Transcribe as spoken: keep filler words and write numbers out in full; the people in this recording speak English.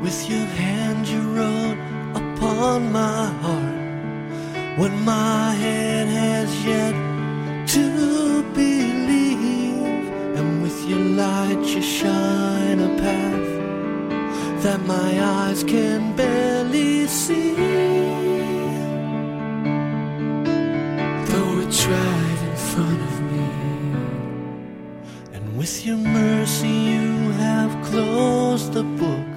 With your hand you wrote upon my heart what my head has yet to believe. And with your light you shine a path that my eyes can barely see. Though it's right in front of me, and with your mercy you have closed the book